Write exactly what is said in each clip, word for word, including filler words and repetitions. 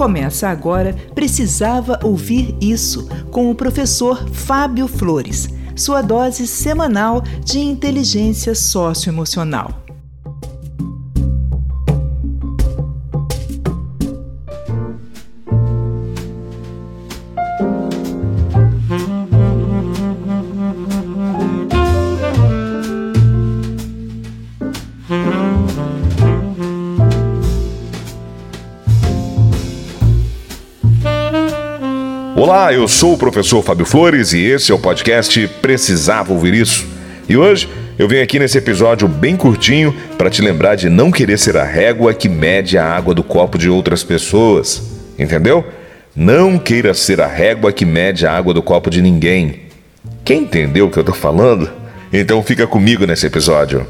Começa agora Precisava Ouvir Isso, com o professor Fábio Flores, sua dose semanal de inteligência socioemocional. Olá, eu sou o professor Fábio Flores e esse é o podcast Precisava Ouvir Isso. E hoje eu venho aqui nesse episódio bem curtinho para te lembrar de não querer ser a régua que mede a água do copo de outras pessoas. Entendeu? Não queira ser a régua que mede a água do copo de ninguém. Quem entendeu o que eu tô falando? Então fica comigo nesse episódio.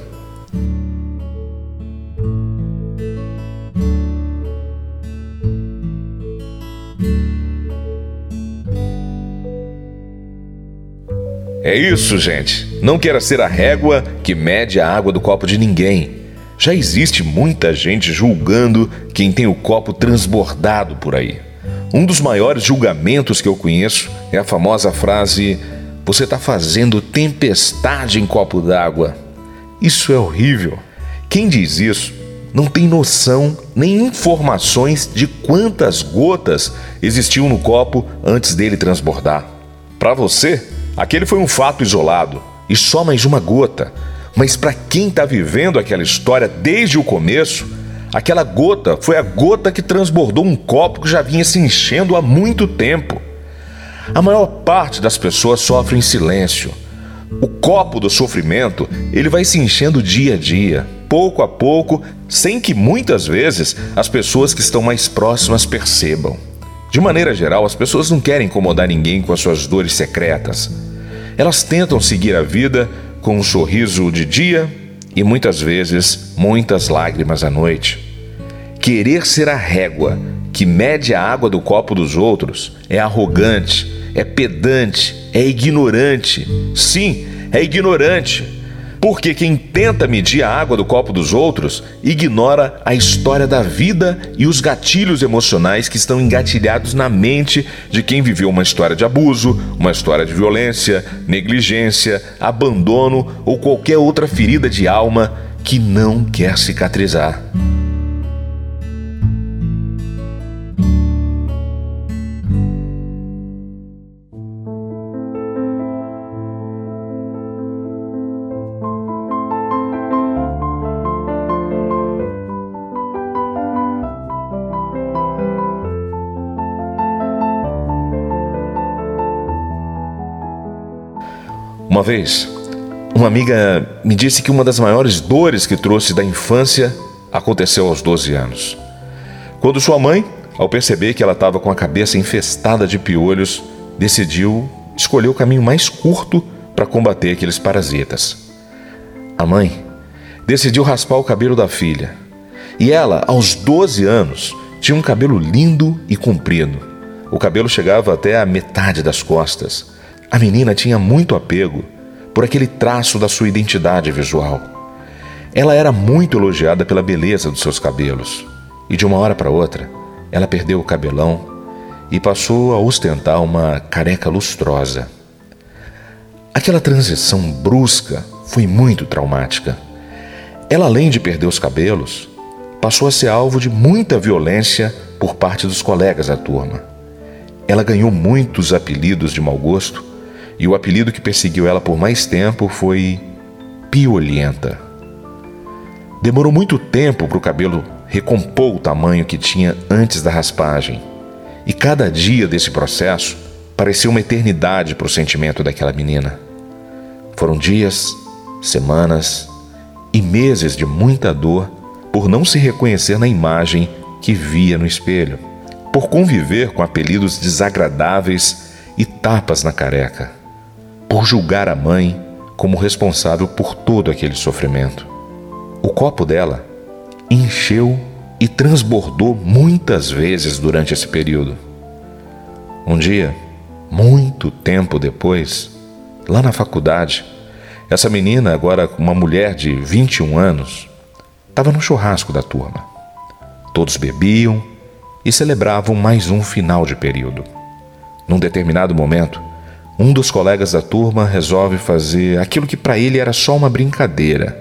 É isso, gente. Não queira ser a régua que mede a água do copo de ninguém. Já existe muita gente julgando quem tem o copo transbordado por aí. Um dos maiores julgamentos que eu conheço é a famosa frase: "Você está fazendo tempestade em copo d'água". Isso é horrível. Quem diz isso não tem noção nem informações de quantas gotas existiam no copo antes dele transbordar. Para você, aquele foi um fato isolado e só mais uma gota. Mas para quem está vivendo aquela história desde o começo, aquela gota foi a gota que transbordou um copo que já vinha se enchendo há muito tempo. A maior parte das pessoas sofre em silêncio. O copo do sofrimento, ele vai se enchendo dia a dia, pouco a pouco, sem que muitas vezes as pessoas que estão mais próximas percebam. De maneira geral, as pessoas não querem incomodar ninguém com as suas dores secretas. Elas tentam seguir a vida com um sorriso de dia e muitas vezes muitas lágrimas à noite. Querer ser a régua que mede a água do copo dos outros é arrogante, é pedante, é ignorante. Sim, é ignorante. Porque quem tenta medir a água do copo dos outros ignora a história da vida e os gatilhos emocionais que estão engatilhados na mente de quem viveu uma história de abuso, uma história de violência, negligência, abandono ou qualquer outra ferida de alma que não quer cicatrizar. Uma vez, uma amiga me disse que uma das maiores dores que trouxe da infância aconteceu aos doze anos. Quando sua mãe, ao perceber que ela estava com a cabeça infestada de piolhos, decidiu escolher o caminho mais curto para combater aqueles parasitas. A mãe decidiu raspar o cabelo da filha. E ela, aos doze anos, tinha um cabelo lindo e comprido. O cabelo chegava até a metade das costas. A menina tinha muito apego por aquele traço da sua identidade visual. Ela era muito elogiada pela beleza dos seus cabelos. E de uma hora para outra, ela perdeu o cabelão e passou a ostentar uma careca lustrosa. Aquela transição brusca foi muito traumática. Ela, além de perder os cabelos, passou a ser alvo de muita violência por parte dos colegas da turma. Ela ganhou muitos apelidos de mau gosto, e o apelido que perseguiu ela por mais tempo foi Piolhenta. Demorou muito tempo para o cabelo recompor o tamanho que tinha antes da raspagem. E cada dia desse processo parecia uma eternidade para o sentimento daquela menina. Foram dias, semanas e meses de muita dor por não se reconhecer na imagem que via no espelho, por conviver com apelidos desagradáveis e tapas na careca, por julgar a mãe como responsável por todo aquele sofrimento. O copo dela encheu e transbordou muitas vezes durante esse período. Um dia, muito tempo depois, lá na faculdade, essa menina, agora uma mulher de vinte e um anos, estava no churrasco da turma. Todos bebiam e celebravam mais um final de período. Num determinado momento, um dos colegas da turma resolve fazer aquilo que para ele era só uma brincadeira.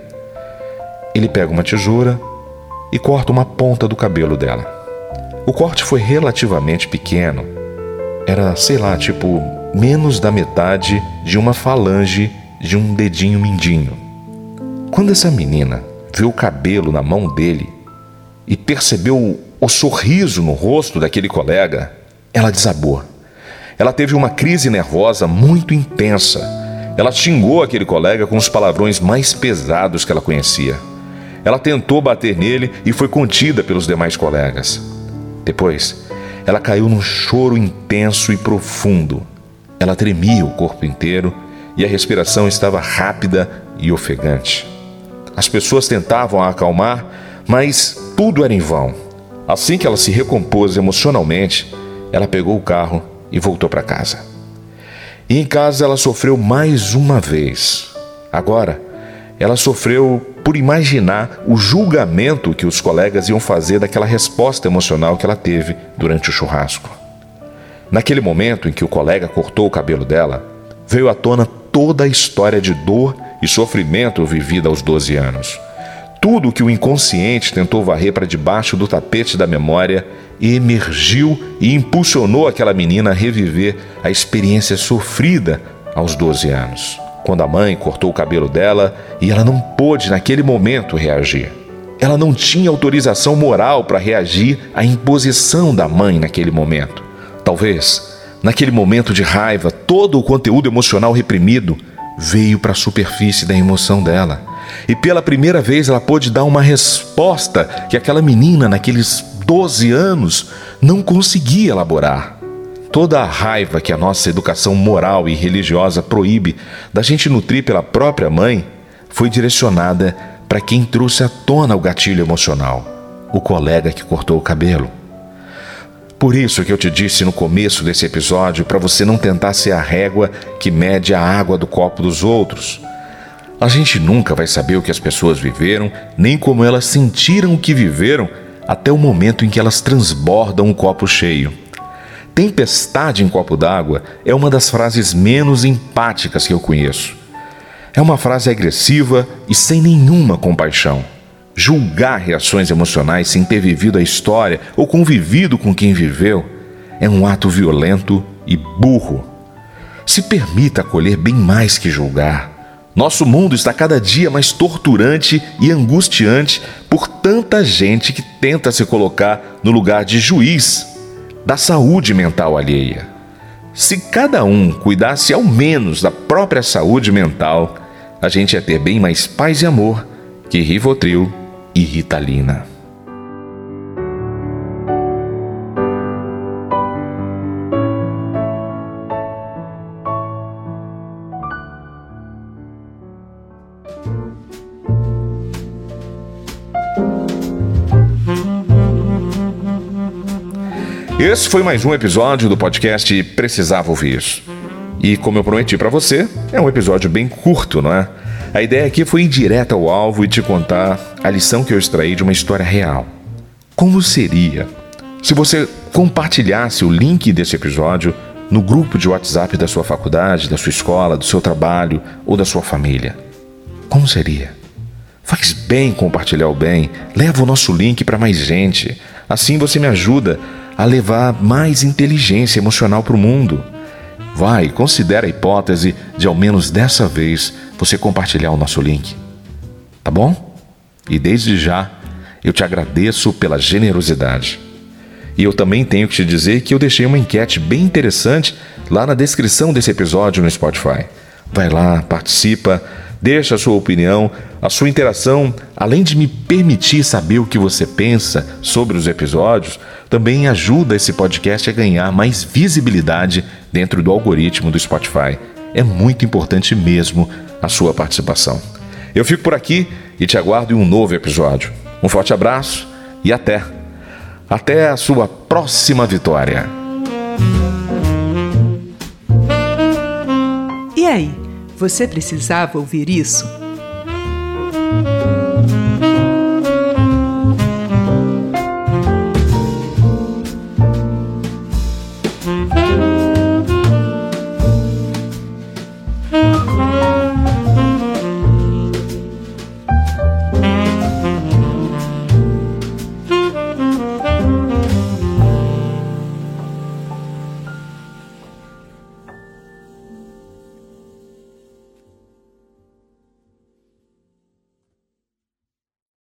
Ele pega uma tesoura e corta uma ponta do cabelo dela. O corte foi relativamente pequeno. Era, sei lá, tipo, menos da metade de uma falange de um dedinho mindinho. Quando essa menina viu o cabelo na mão dele e percebeu o sorriso no rosto daquele colega, ela desabou. Ela teve uma crise nervosa muito intensa. Ela xingou aquele colega com os palavrões mais pesados que ela conhecia. Ela tentou bater nele e foi contida pelos demais colegas. Depois, ela caiu num choro intenso e profundo. Ela tremia o corpo inteiro e a respiração estava rápida e ofegante. As pessoas tentavam a acalmar, mas tudo era em vão. Assim que ela se recompôs emocionalmente, ela pegou o carro e voltou para casa. E em casa ela sofreu mais uma vez. Agora, ela sofreu por imaginar o julgamento que os colegas iam fazer daquela resposta emocional que ela teve durante o churrasco. Naquele momento em que o colega cortou o cabelo dela, veio à tona toda a história de dor e sofrimento vivida aos doze anos. Tudo que o inconsciente tentou varrer para debaixo do tapete da memória emergiu e impulsionou aquela menina a reviver a experiência sofrida aos doze anos, quando a mãe cortou o cabelo dela e ela não pôde naquele momento reagir. Ela não tinha autorização moral para reagir à imposição da mãe naquele momento. Talvez, naquele momento de raiva, todo o conteúdo emocional reprimido veio para a superfície da emoção dela. E pela primeira vez ela pôde dar uma resposta que aquela menina, naqueles doze anos, não conseguia elaborar. Toda a raiva que a nossa educação moral e religiosa proíbe da gente nutrir pela própria mãe foi direcionada para quem trouxe à tona o gatilho emocional, o colega que cortou o cabelo. Por isso que eu te disse no começo desse episódio para você não tentar ser a régua que mede a água do copo dos outros. A gente nunca vai saber o que as pessoas viveram, nem como elas sentiram o que viveram, até o momento em que elas transbordam o copo cheio. Tempestade em copo d'água é uma das frases menos empáticas que eu conheço. É uma frase agressiva e sem nenhuma compaixão. Julgar reações emocionais sem ter vivido a história ou convivido com quem viveu é um ato violento e burro. Se permita acolher bem mais que julgar. Nosso mundo está cada dia mais torturante e angustiante por tanta gente que tenta se colocar no lugar de juiz da saúde mental alheia. Se cada um cuidasse ao menos da própria saúde mental, a gente ia ter bem mais paz e amor que Rivotril e Ritalina. Esse foi mais um episódio do podcast Precisava Ouvir Isso. E como eu prometi para você, é um episódio bem curto, não é? A ideia aqui foi ir direto ao alvo e te contar a lição que eu extraí de uma história real. Como seria se você compartilhasse o link desse episódio no grupo de WhatsApp da sua faculdade, da sua escola, do seu trabalho ou da sua família? Como seria? Faz bem compartilhar o bem, leva o nosso link para mais gente. Assim você me ajuda a levar mais inteligência emocional para o mundo. Vai, considera a hipótese de ao menos dessa vez você compartilhar o nosso link. Tá bom? E desde já eu te agradeço pela generosidade. E eu também tenho que te dizer que eu deixei uma enquete bem interessante lá na descrição desse episódio no Spotify. Vai lá, participa, deixa a sua opinião, a sua interação, além de me permitir saber o que você pensa sobre os episódios, também ajuda esse podcast a ganhar mais visibilidade dentro do algoritmo do Spotify. É muito importante mesmo a sua participação. Eu fico por aqui e te aguardo em um novo episódio. Um forte abraço e até! Até a sua próxima vitória! E aí, você precisava ouvir isso?